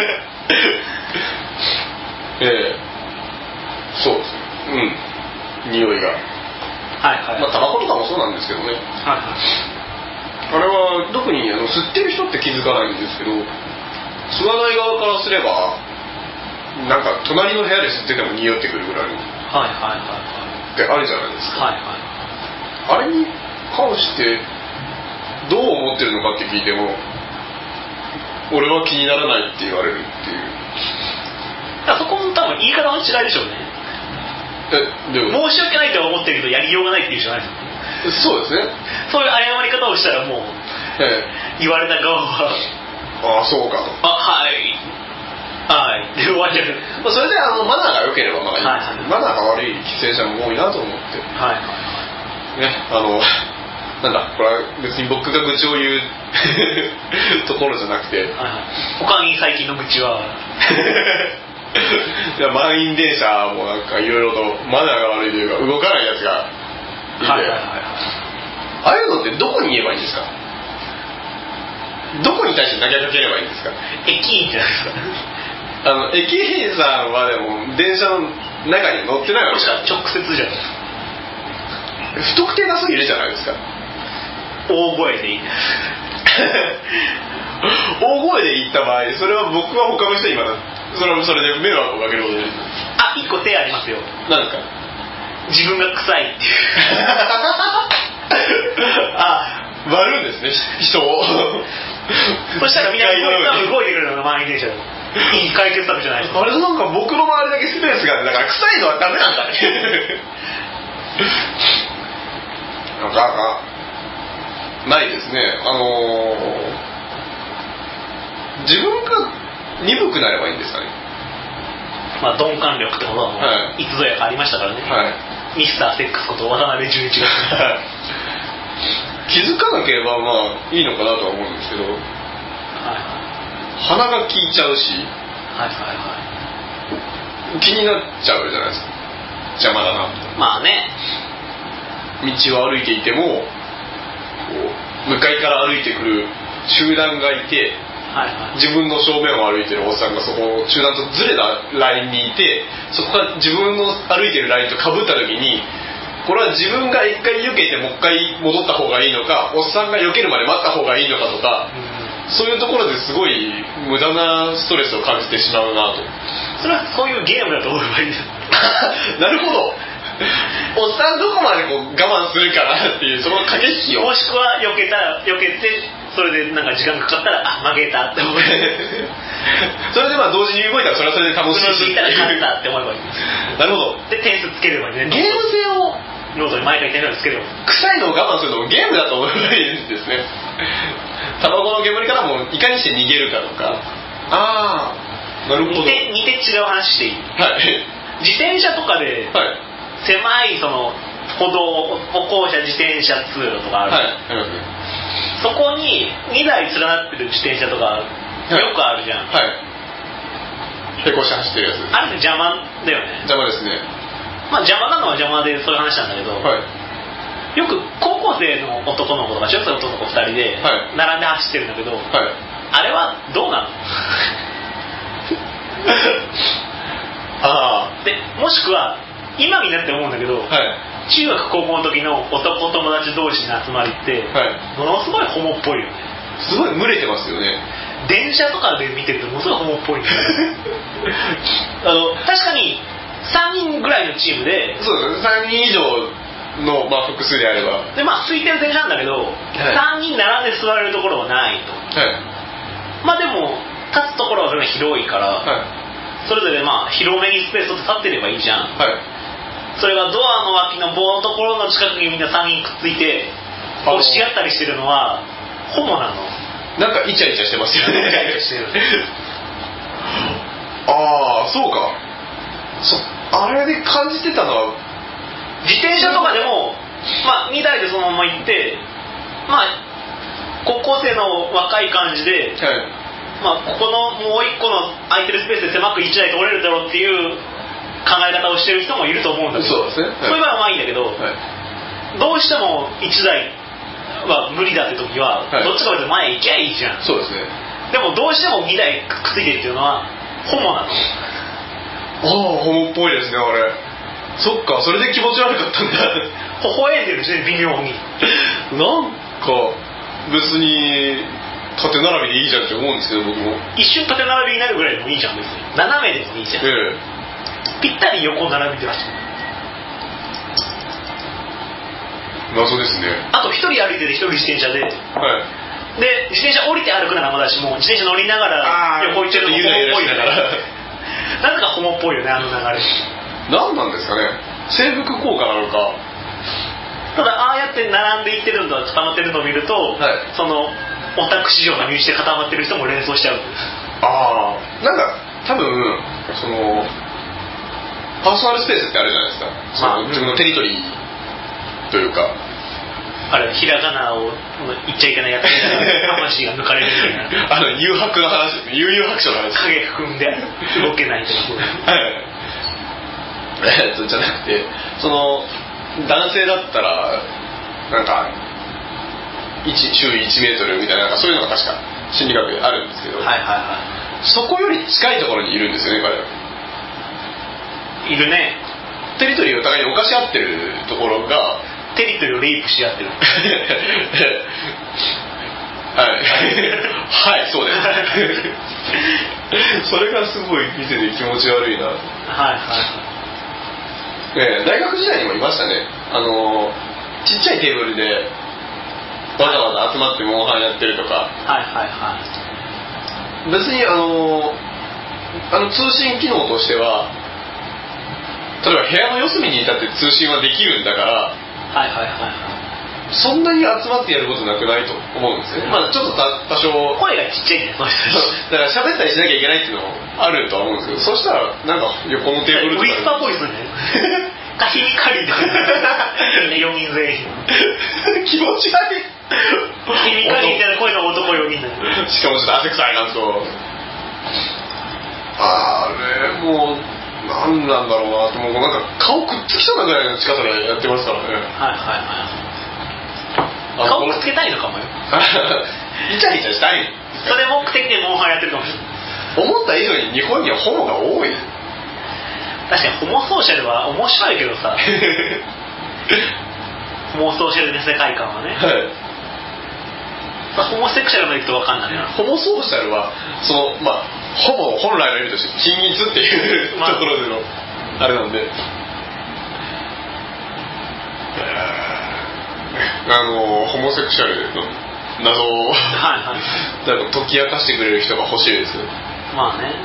ええ、そうですね。うん、匂いが。はいはい。まあタバコとかもそうなんですけどね。はいはい。あれは特にあの吸ってる人って気づかないんですけど、吸わない側からすればなんか隣の部屋で吸ってても匂ってくるぐらいの。はいはいはいはい。ってあるじゃないですか。はいはい。あれに関してどう思ってるのかって聞いても、俺は気にならないって言われるっていう。 そこも多分言い方の違いでしょうね。え、でも申し訳ないとは思ってるけどやりようがないっていうじゃないですか。 そうですね。 そういう謝り方をしたらもう、ええ、言われた側はああそうかと。 あはいはいで終わっちゃう。 まあそれであのマナーが良ければまあいいんですけど、はいはい、マナーが悪い喫煙者も多いなと思って。はいはいね、あのなんだこれは別に僕が愚痴を言うところじゃなくて、はいはい、 他に最近の愚痴は。 いや満員電車もなんかいろいろとマナーが悪いというか動かないやつがいて、はいはいはいはい、ああいうのってどこに言えばいいんですか？どこに対して投げかければいいんですか？ 駅員じゃないですか。 あの駅員さんはでも電車の中に乗ってないわけじゃない。 直接じゃないですか。不特定なすぎるじゃないですか。 大声でいい大声で言った場合、それは僕は他の人にまだそれはそれで迷惑をかけることです。 あ、一個手ありますよ。 何ですか？ 自分が臭いっていうあ、割るんですね、人を。 そしたらみんな動いてくるのが満員電車でいい解決策じゃないですか。 あれなんか僕の周りだけスペースがあるだから臭いのはダメなんだね。なかなかないですね。あのー、自分が鈍くなればいいんですかね。 まあ鈍感力ってことはもう、はい、いつぞやかありましたからね、はい、ミスターセックスこと渡辺淳一が気づかなければまあいいのかなとは思うんですけど、はいはい、鼻が効いちゃうし、はいはいはい、気になっちゃうじゃないですか。邪魔だなと。 まあね、 道を歩いていてもこう向かいから歩いてくる集団がいて、はいはい、自分の正面を歩いてるおっさんがそこ集団とずれたラインにいて、そこが自分の歩いてるラインと被った時に、これは自分が一回避けてもう一回戻った方がいいのか、おっさんが避けるまで待った方がいいのかとか、うん、そういうところですごい無駄なストレスを感じてしまうなと。 それはそういうゲームだと思えばいいんです。 なるほど。 おっさんどこまでこう我慢するかなっていうその駆け引きを、 もしくは避けた避けてそれでなんか時間かかったらあ負けたって思うそれでまあ同時に動いたらそれはそれで楽しいし、 それで勝ったって思えばいいなるほど。 で点数つければいいね。 ゲーム性をノートに毎回点数つければ臭いのを我慢するのもゲームだと思えばいいんですね。卵の煙からもいかにして逃げるかとか。ああ、なるほど。 似て似て違う話していい？ はい。 自転車とかで、はい、狭いその歩道歩行者自転車通路とかある、はい、そこににだい連なってる自転車とかよくあるじゃん。はい。 並行して走ってるやつ。 あれって邪魔だよね。 邪魔ですね。 まあ邪魔なのは邪魔でそういう話なんだけど、はい、よく高校生の男の子とか中学生の男の子ふたりで並んで走ってるんだけど、はい、あれはどうなの？あでもしくは今になって思うんだけど、はい、中学高校の時の男友達同士の集まりって、はい、ものすごいホモっぽいよね。 すごい群れてますよね。 電車とかで見てるとものすごいホモっぽいんだよあの確かにさんにんぐらいのチームで、 そうですね、さんにん以上の、まあ、複数であればで、まあ、空いてる電車なんだけど、はい、さんにん並んで座れるところはないと、はい、まあでも立つところはそれが広いから、はい、それぞれまあ広めにスペースを立ってればいいじゃん、はい、それがドアの脇の棒のところの近くにみんなさんにんくっついて押し合ったりしてるのはホモなの？ なんかイチャイチャしてますよね。 イチャイチャしてるああ、そうか。そあれで感じてたのは自転車とかでも、まあ、にだいでそのまま行って、まあ、高校生の若い感じで、はい、まあ、ここのもう一個の空いてるスペースで狭くいちだい通れるだろうっていう考え方をしてる人もいると思うんだけど、 そうですね、はい、 そういう場合はまあいいんだけど、はい、どうしてもいちだいは無理だって時は、はい、どっちかというと前行きゃいいじゃん。 そうですね。 でもどうしてもにだいくっついてるっていうのはホモなの。 ああ、ホモっぽいですね、あれ。そっか、それで気持ち悪かったんだ。 微笑んでるしね、微妙に。 なんか別に縦並びでいいじゃんって思うんですけど、僕も一瞬縦並びになるぐらいでもいいじゃん。別に斜めでもいいじゃん、ええ、ぴったり横並びでらしい。 謎ですね。 あと一人歩いてて一人自転車で、はい、で自転車降りて歩くならまだしも自転車乗りながら横行ってるのもホモっぽいよね。なぜかホモっぽいよね、あの流れ。 何なんですかね、制服効果なのか。 ただああやって並んでいってるのと固まってるのを見ると、はい、そのオタク市場が入手して固まってる人も連想しちゃう。 ああ、なんか多分そのパーソナルスペースってあるじゃないですか、その自分のテリトリーというか、 あれひらがなを言っちゃいけないやつ魂が抜かれるみたいなあの誘白の話ですね、悠々白書の話。 影含んで動けないというはいえっとじゃなくて、その男性だったらなんか周囲いちメートルみたい な, なんかそういうのが確か心理学であるんですけど、はいはいはい、そこより近いところにいるんですよね、彼は。 いるね。 テリトリーを互いに犯し合ってるところが、 テリトリーをレイプし合ってるはいはい、そうですそれがすごい見てて気持ち悪いな。はいはいはい、ね、大学時代にもいましたね。あのちっちゃいテーブルでわざわざ集まってモンハンやってるとか。はいはいはい。別にあのあの通信機能としては、例えば部屋の四隅にいたって通信はできるんだから、はいはいはいはい、そんなに集まってやることなくないと思うんですよね。まあちょっと多少声がちっちゃいね、そうだから喋ったりしなきゃいけないっていうのもあるとは思うんですけど、そしたらなんか横のテーブルとかウィスパーボイスねカヒミカリでみんなよにん全員気持ち悪いカヒミカリみたいな声の男よにんだしかもちょっと汗臭いなんと、あれもう何なんだろうなって、もうなんか顔くっつきそうなぐらいの近さでやってますからね。はいはいはい。顔くっつけたいのかもよイチャイチャしたい。 それ目的でモンハンやってるかもしれない。 思った以上に日本にはホモが多い。 確かにホモソーシャルは面白いけどさホモソーシャルな世界観はね、はい、まあ、ホモセクシャルまでいくと分かんないな。 ホモソーシャルはそのまあホモ本来の意味として均一っていうところでのあれなんで、 あのホモセクシャルの謎をはいはいなんか解き明かしてくれる人が欲しいです。 まあね、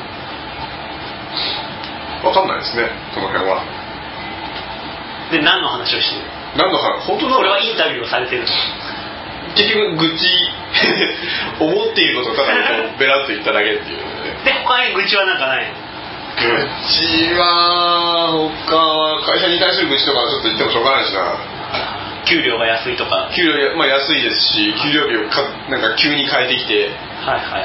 分かんないですねその辺は。 で何の話をしてる？ 何の話？本当なの？ これはインタビューをされてるの？ 結局愚痴思っていることをただベラッと言っただけっていうので、 で他に愚痴はなんかないの？ 愚痴は他は会社に対する愚痴とかはちょっと言ってもしょうがないしな。 給料が安いとか。 給料、まあ、安いですし、給料日をかなんか急に変えてきて、 はいはいはい、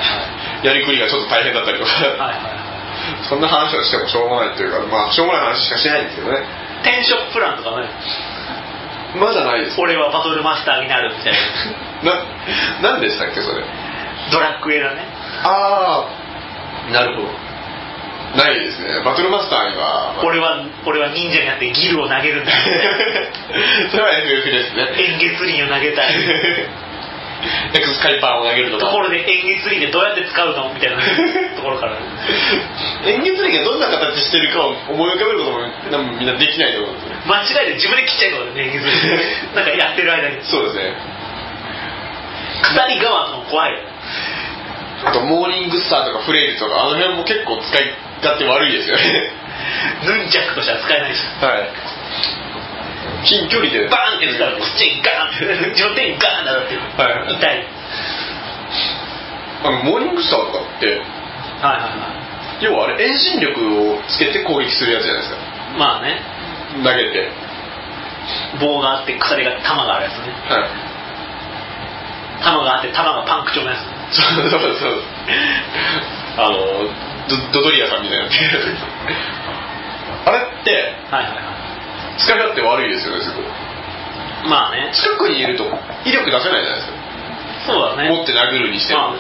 やりくりがちょっと大変だったりとか、はいはいはい、そんな話をしてもしょうがないというか、まあしょうもない話しかしないんですけどね。 転職プランとかない？ まだないです。 俺はバトルマスターになるみたいな。な、なんでしたっけそれ？ ドラクエだね。 ああ、なるほど。ないですね。バトルマスターには、 俺は俺は忍者になってギルを投げるんだそれは エフエフ ですね。 円月輪を投げたいエクスカイパーを投げるとか。 ところで円月輪でどうやって使うのみたいなところから円月輪がどんな形してるかを思い浮かべることもみんなできないと思うんですよね。 間違えて自分で切っちゃうからね、円月輪なんかやってる間に。 そうですね。 鎖側の怖い。 あとモーニングスターとかフレイルとかあの辺も結構使い勝手悪いですよね。 ヌンチャクとしては使えないし、 はい、近距離でバーンって使うとこっちにガーンって上手にガーンだって、はい、痛い。 あのモーニングスターとかって、はいはいはい、要はあれ遠心力をつけて攻撃するやつじゃないですか。まあね、投げて棒があって鎖が弾があるやつね、はい、弾があって弾がパンク調のやつ。 そうそうそうあの ド, ドドリアさんみたいなあれって、はいはいはい、使い勝手悪いですよねすごい。まあね、近くにいると威力出せないじゃないですか。そうだね、持って殴るにしても、ま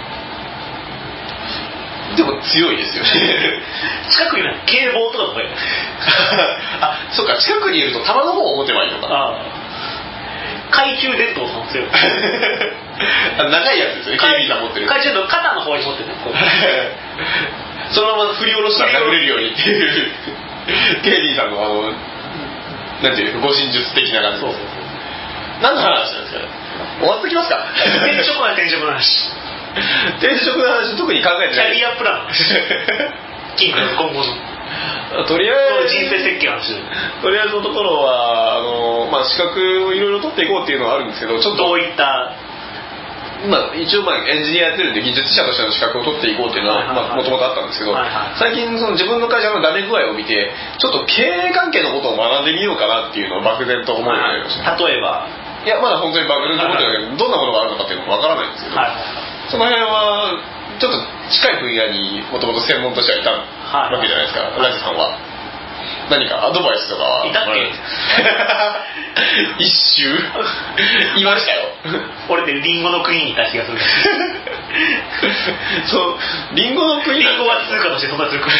あ、でも強いですよね近くにいる警棒とかとかあ、そっか、近くにいると弾の方を持てばいいのか。ああ、 懐中電灯さん強い長いやつですよね、警備員さん持ってる。 懐中電灯肩の方に持ってるそのまま振り下ろしたら殴れるようにっていう警備員さんのあのなんていう護身術的な感じ。そうそうそう、何の話なんですかね。終わってきますか。 転職の話、転職の話転職の話特に考えてない。 キャリアプランキングの今後のとりあえず人生設計の話。 とりあえずのところはあの、まあ、資格をいろいろ取っていこうっていうのはあるんですけど、ちょっとどういった、 まあ、一応まあエンジニアやってるんで技術者としての資格を取っていこうっていうのはもともとあったんですけど、はいはい、最近その自分の会社のダメ具合を見てちょっと経営関係のことを学んでみようかなっていうのを漠然と思うようになりました。 例えば、 いやまだ本当に漠然と思ってるけど、どんなものがあるのかっていうのもわからないんですけど、はい、その辺はちょっと近い分野にもともと専門としてはいたわけじゃないですか、はい、ラジさんは。何かアドバイスとかはいたっけ一周いましたよ俺ってリンゴの国にいた気がするそう、リンゴの国リンゴは通貨として育つる国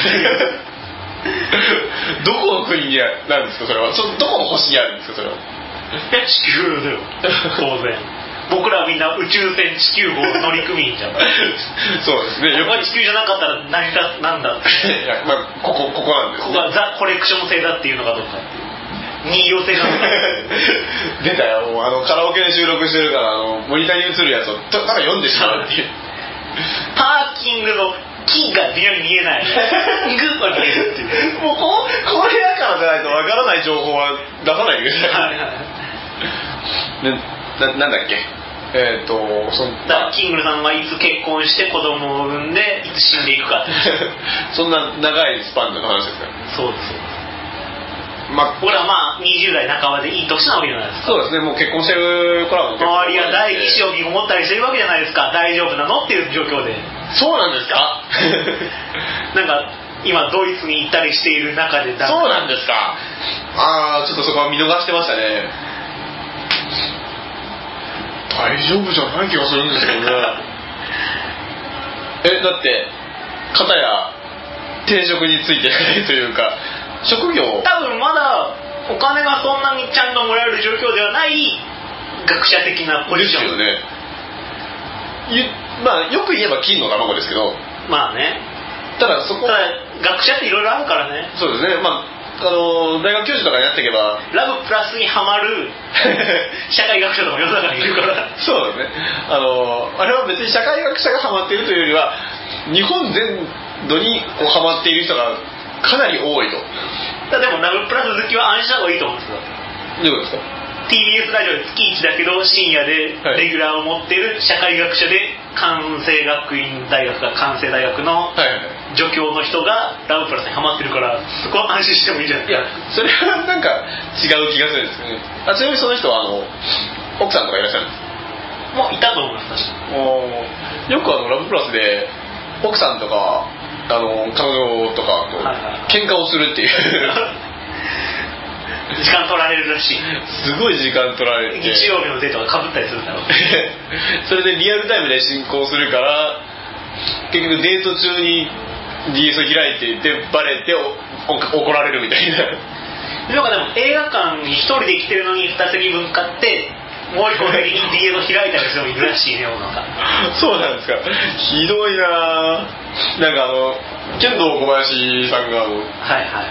どこの国になんですかそれは。そどこの星にあるんですかそれは。 え、地球だよ当然僕らはみんな宇宙船地球号乗組員じゃんそうですね。 ここは地球じゃなかったら何だなんだっていや、まあ、ここここなんです、ね、 ここはザ・コレクション制だっていうのかどうかっていう任意制なのか出たよ、もうあのカラオケで収録してるからあのモニターに映るやつをただ読んでしまうっていうパーキングの木が微妙に見えないグッと見えるっていうもう こ, これだからじゃないとわからない情報は出さないでください。はいはい、な, なんだっけえー、とそんだキングルさんはいつ結婚して子供を産んでいつ死んでいくかってそんな長いスパンでの話ですから。 そうです、まあ、僕らはまあにじゅう代半ばでいい年なわけじゃないですか。 そうですね、もう結婚してる子らも周りは第一子を身ごもったりしてるわけじゃないですか。大丈夫なのっていう状況で。 そうなんですかなんか今ドイツに行ったりしている中で。 そうなんですか。ああ、ちょっとそこは見逃してましたね。大丈夫じゃない気がするんですけどねえ、だって片や定職についてないというか職業多分まだお金がそんなにちゃんともらえる状況ではない学者的なポジションですよね。まあよく言えば金の卵ですけど、 まあね、 ただそこただ学者っていろいろあるからね。 そうですね、まああの大学教授とかやっていけばラブプラスにハマる社会学者とか世の中にいるからそうですね、あのあれは別に社会学者がハマっているというよりは日本全土にこうハマっている人がかなり多いと。 でもラブプラス好きは安心した方がいいと思うんですよ。 どういうことですか？ ティービーエス ラジオで月いちだけど深夜でレギュラーを持っている社会学者で関西学院大学か関西大学の助教の人がラブプラスにハマってるからそこは安心してもいいじゃないですか。 いやそれはなんか違う気がするんですけどね。あ、ちなみにその人はあの奥さんとかいらっしゃるんですか？ もういたと思います。 およくあのラブプラスで奥さんとかあの彼女とかと喧嘩をするっていう時間取られるらしい。 すごい時間取られて日曜日のデートがかぶったりするんだろうそれでリアルタイムで進行するから結局デート中に ディーエス を開いていてバレて怒られるみたいななんかでも映画館に一人で来てるのにに席分買ってもう一個的に ディーエス を開いたりする人もいるらしいね。なんかそうなんですか。ひどいな。なんかあの剣道小林さんがあの、はいはいはい、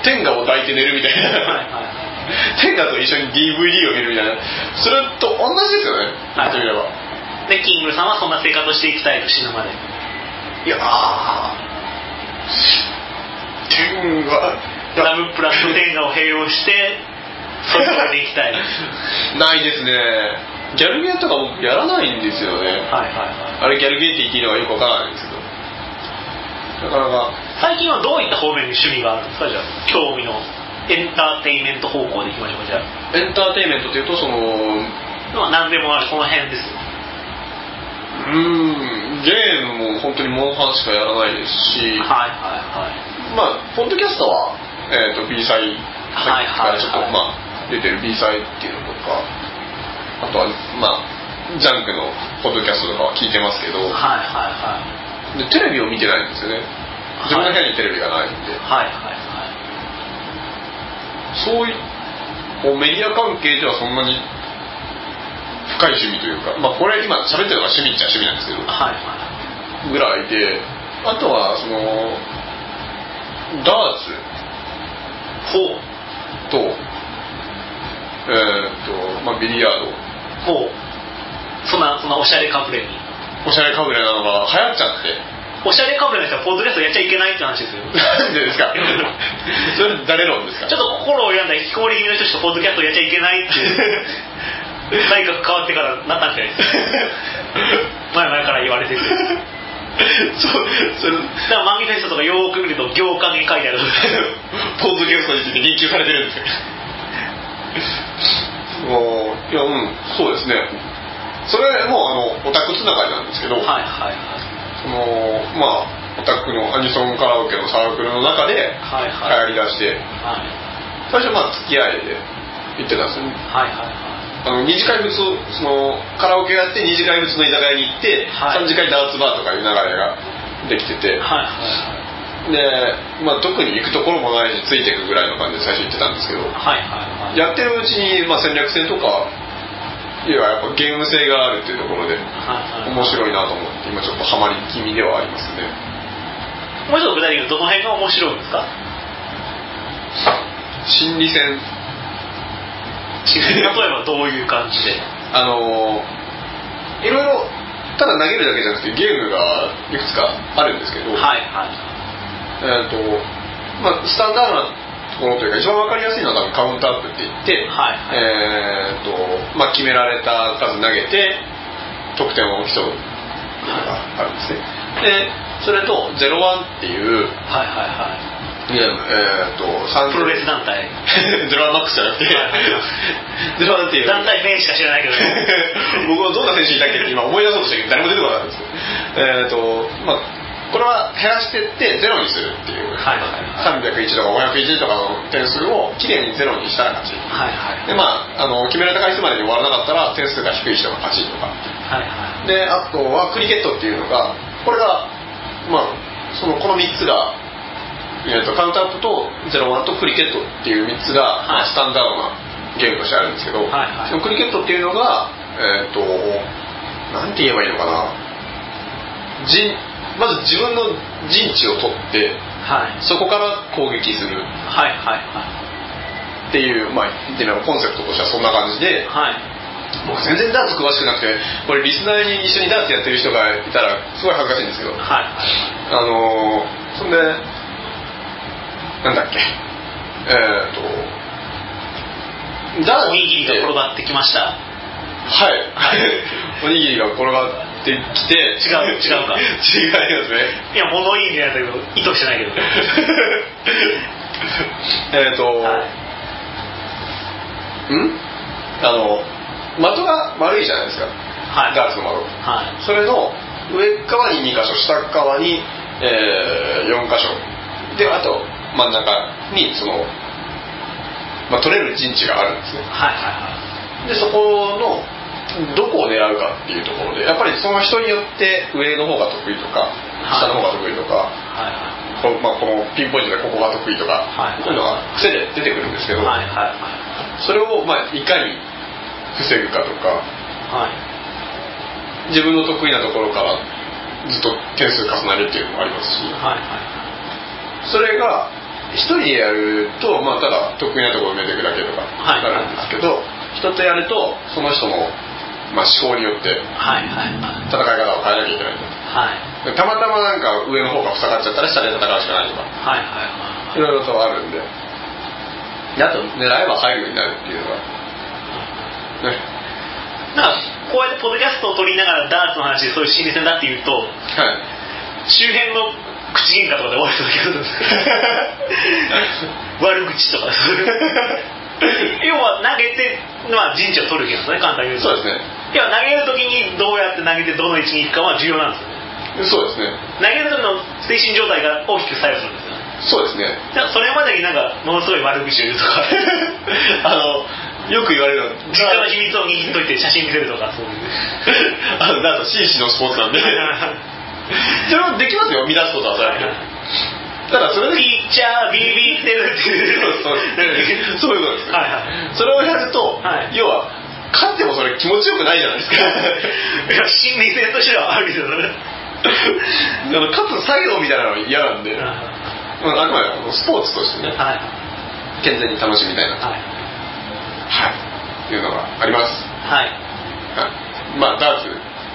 天下を抱いて寝るみたいな、はいはいはい、天下と一緒に ディーブイディー を見るみたいな、それと同じですよね、はい、言ってみれば。 でキングさんはそんな生活をしていきたいと死ぬまで。 いやー天下ラブプラスと天下を併用してそれぞれでいきたいないですね。ギャルゲーとか僕やらないんですよね、はいはいはい、あれギャルゲーって言っていいのかよくわからないんですけど、なかなか最近はどういった方面に趣味があるんですか？じゃあ興味のエンターテイメント方向でいきましょうか。じゃあエンターテイメントっていうとそのまあ何でもあるこの辺ですよ。 うーんゲームも本当にモンハンしかやらないですし、はいはいはい、まあポッドキャストは、えー、と B サイさっきからちょっと、はいはいはい、まあ、出てる B サイっていうのとかあとはまあジャンクのポッドキャストとかは聞いてますけど、はいはいはい、でテレビを見てないんですよね。自分の部屋にテレビがないんで、はいはいはい、そういうメディア関係ではそんなに深い趣味というか、まあこれ今喋ってるのが趣味っちゃ趣味なんですけど、はいはい、ぐらいで、あとはそのダーツほうとえー、っとまあビリヤードほうそんなそんなおしゃれかぶれにおしゃれかぶれなのが流行っちゃって、 おしゃれかぶれの人はポッドキャストやっちゃいけないって話ですよ。 なんでですかそれ誰論ですか？ ちょっと心を病んだ非行力の人しかポッドキャストやっちゃいけないって内閣変わってからなったんじゃないですか前々から言われててそうそれだからマンギフェストとかよーく見ると行間に書いてあるポッドキャストについて言及されてるんですよもういやうんそうですね。それもあのオタクつながりなんですけど、はいはいはい、そのまあオタクのアニソンカラオケのサークルの中で流行りだして、はいはい、最初まあ付き合いで行ってたんですよね、はいはいはい、あの二次会物そのカラオケやって二次会物の居酒屋に行って、はい、三次会ダーツバーとかいう流れができてて、はいはいはい、で、まあ、特に行くところもないしついていくぐらいの感じで最初行ってたんですけど、はいはいはい、やってるうちに、まあ、戦略戦とかいややっぱゲーム性があるっていうところで、はいはい、面白いなと思って今ちょっとハマり気味ではありますね。 もうちょっと具体的にどの辺が面白いんですか？ 心理戦例えばどういう感じであのいろいろただ投げるだけじゃなくてゲームがいくつかあるんですけど、はいはいえーとまあ、スタンダードなところというか一番分かりやすいのは多分カウントアップって言って、はいはいえーとまあ、決められた数投げて得点を競うっていうのがあるんですね。でそれとゼロワンっていうはいはいはいゲーム、えー、とプロレス団体ゼロワンマックスじゃなくてゼロワンっていう団体名しか知らないけど僕はどんな選手いたっけって今思い出そうとしたけど誰も出てこなかったんですよ。えーとまあこれは減らしていってゼロにするっていう、はいはいはい、さんびゃくいちとかごひゃくいちとかの点数をきれいにゼロにしたら勝ち、はいはいはい、でまあ、あの決められた回数までに終わらなかったら点数が低い人が勝ちとか、はいはい、であとはクリケットっていうのがこれが、まあ、そのこのみっつがえー、とカウントアップとゼロワンとクリケットっていうみっつが、はいまあ、スタンダードなゲームとしてあるんですけど、はいはい、そのクリケットっていうのが、えー、となんて言えばいいのかな陣まず自分の陣地を取ってはい、そこから攻撃する、 はいはいはい、 っていう、まあ、言ってみればコンセプトとしてはそんな感じで、はい、僕全然ダーツ詳しくなくて、これリスナーに一緒にダーツやってる人がいたらすごい恥ずかしいんですけど、はいはいはい、あのー、そんでなんだっけえー、っとダーツおにぎりが転がってきました。 はい、はい、おにぎりが転がってきて違う違うか違いますね。 いや物言いみたいなけど意図してないけどえっと、はい、んあの的が丸いじゃないですか、はい、ダーツの的、はい、それの上側にに箇所下側に、えー、よん箇所で、あと真ん中にその、まあ、取れる陣地があるんですね、はいはいはい、でそこのどこを狙うかっていうところでやっぱりその人によって上の方が得意とか、はい、下の方が得意とか、はいはいこのまあ、このピンポイントでここが得意とか、はい、こういうのが癖で出てくるんですけど、はいはいはい、それをまあいかに防ぐかとか、はい、自分の得意なところからずっと点数重ねるっていうのもありますし、はいはい、それが一人でやると、まあ、ただ得意なところを埋めていくだけとかなるんですけど、はいはいはい、人とやるとその人の、まあ、思考によって戦い方を変えなきゃいけないと、はい、たまたまなんか上の方が塞がっちゃったら下で戦うしかないとか、はいはいはい、いろいろとあるんで、あと狙えば背後になるっていうのがね、 なんかこうやってポッドキャストを取りながらダーツの話でそういう心理戦だっていうと、はい、周辺の口喧嘩とかで終わる時あるんです悪口とか要は投げて、まあ、陣地を取るけどね、簡単に言うと。 そうですね。 要は投げる時にどうやって投げてどの位置に行くかは重要なんですよね。 そうですね。 投げる時の精神状態が大きく左右するんですよね。 そうですね。 じゃあそれまでになんかものすごい悪口を言うとかあのよく言われるの実家の秘密を握っといて写真見せるとか、そういうあのなんか紳士のスポーツなんでそれもできますよ、乱すことはそれ、はい、ただそれでピッチャービビってるっていうそうそういうことです、はいはい、それをやると、はい、要は勝ってもそれ気持ちよくないじゃないですか心理戦としてはあるけどね勝つ作業みたいなのは嫌なんで、まあ、あくまでスポーツとしてね、はい、健全に楽しみたいな、はいはい、いうのがあります。はい。はい、まあダーツ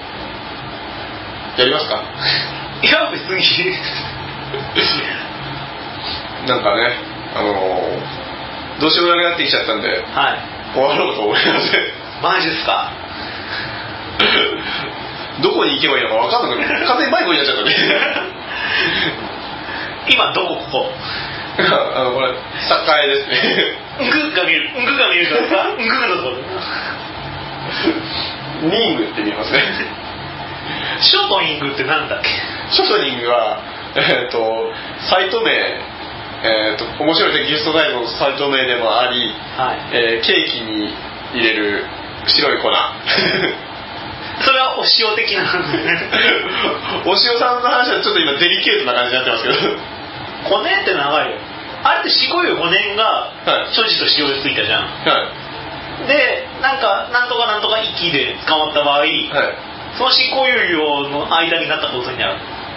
やりますか？ いや別になんかね、あのー、どうしようもなくなってきちゃったんで、はい、終わろうと思います。 マジですか？ どこに行けばいいのか分かんなくて完全に迷子になっちゃったね。 今どこここ？ あのこれ栄ですね。 んぐが見える、んぐが見えるからんぐのところニングって見えますね。 ショートニングってなんだっけ？ ショートニングは、えー、とサイト名、えー、と面白いテキストタイプのサイト名でもあり、はい、えー、ケーキに入れる白い粉それはお塩的なお塩さんの話はちょっと今デリケートな感じになってますけどごねんって長いよ。あれって執行猶予ごねんが所持と使用でついたじゃん、はい、でなんかなんとかなんとか息で捕まった場合、はい、その執行猶予の間になったことになる。ん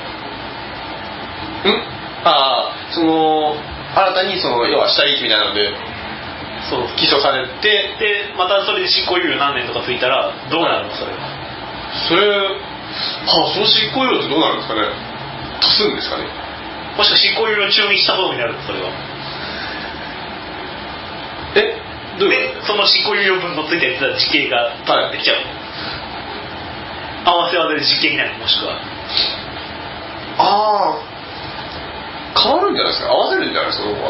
ああ、その新たにその要は死体遺棄みたいなのでそう起訴されて、 でまたそれで執行猶予何年とかついたらどうなるの？それはそれはあその執行猶予ってどうなるんですかね。足すんですかね。 もしくは執行猶予中にしたことになる。それはえどういうでその執行猶予分のついたやつは実刑がパッてきちゃう、はい、合わせ技で実刑になる。もしくはああ変わるんじゃないですか。合わせるんじゃないですか。僕は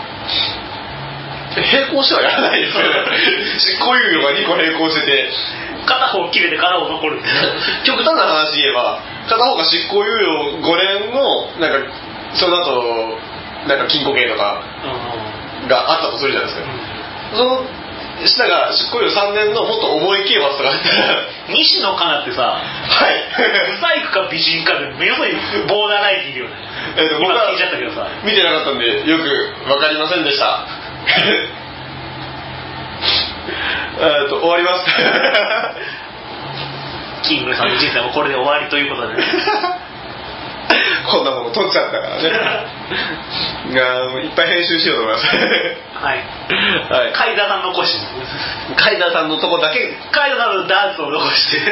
並行してはやらないですよね。執行猶予がにこ並行してて片方切れて片方残る極端な話言えば片方が執行猶予ごねんのなんかその後なんか禁錮刑とかがあったとするじゃないですか、うん、その下が執行猶予さんねんのもっと重い刑罰とかあったら西野カナってさ、はい、ブサイクか美人かで要するにボーダーラインにいるよね。えー、と僕は聞いちゃったけどさ見てなかったんでよく分かりませんでした。えっと終わります。 キングさんの人生もこれで終わりということで、ね、 こんなもの撮っちゃったからねがいっぱい編集しようと思いますはい、はい、海田さん残して海田さんのとこだけ海田さんのダーツを残して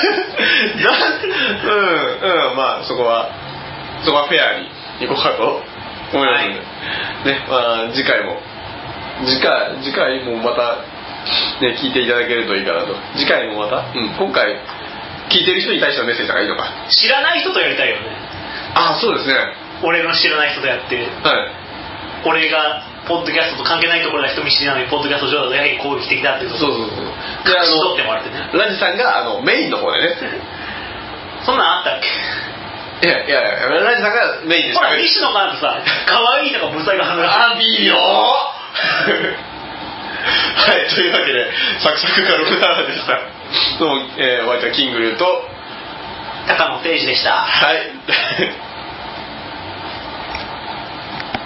うんうんまあそこはそこはフェアにいこうかと思いますので、はい、ねまあ次回も次回次回もまたね聞いていただけるといいかなと次回もまた、うん、今回聞いてる人に対してのメッセージがいいのか知らない人とやりたいよねああそうですね俺の知らない人とやって、はい、俺がポッドキャストと関係ないところが人見知りなのにポッドキャスト上だとやはり攻撃的だっていうそうそうそうであの取ってもらってねラジさんがあのメインの方でねそんなんあったっけいやいやいやラジさんがメインでしょほら西野があってさ可愛いとかブサイが話すあ微妙はいというわけでサクサクカルボナーラでしたどうも、えー、お相手はキングルーと高野誠二でしたはい